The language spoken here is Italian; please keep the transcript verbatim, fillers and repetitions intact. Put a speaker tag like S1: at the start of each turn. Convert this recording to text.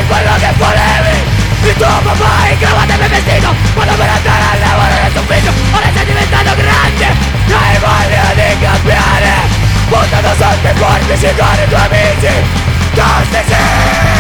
S1: quello che volevi. Il tuo papà in cravatta e ben vestito, quando per andare a lavorare nel tuo ufficio. Ora sei diventato grande, hai voglia di cambiare, buttando soldi forti con i tuoi amici. Tossici.